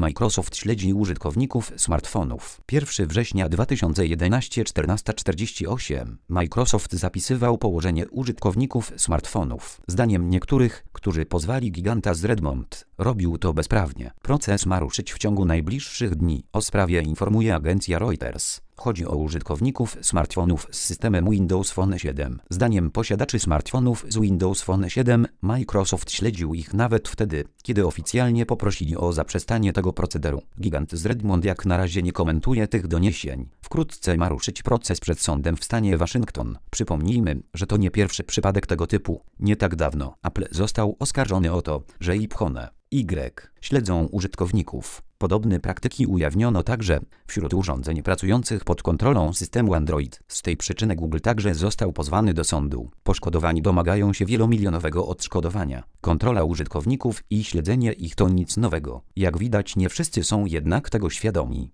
Microsoft śledzi użytkowników smartfonów. 1 września 2011 14:48. Microsoft zapisywał położenie użytkowników smartfonów. Zdaniem niektórych, którzy pozwali giganta z Redmond, robił to bezprawnie. Proces ma ruszyć w ciągu najbliższych dni. O sprawie informuje agencja Reuters. Chodzi o użytkowników smartfonów z systemem Windows Phone 7. Zdaniem posiadaczy smartfonów z Windows Phone 7, Microsoft śledził ich nawet wtedy, kiedy oficjalnie poprosili o zaprzestanie tego procederu. Gigant z Redmond jak na razie nie komentuje tych doniesień. Wkrótce ma ruszyć proces przed sądem w stanie Waszyngton. Przypomnijmy, że to nie pierwszy przypadek tego typu. Nie tak dawno Apple został oskarżony o to, że iPhone śledzą użytkowników. Podobne praktyki ujawniono także wśród urządzeń pracujących pod kontrolą systemu Android. Z tej przyczyny Google także został pozwany do sądu. Poszkodowani domagają się wielomilionowego odszkodowania. Kontrola użytkowników i śledzenie ich to nic nowego. Jak widać, nie wszyscy są jednak tego świadomi.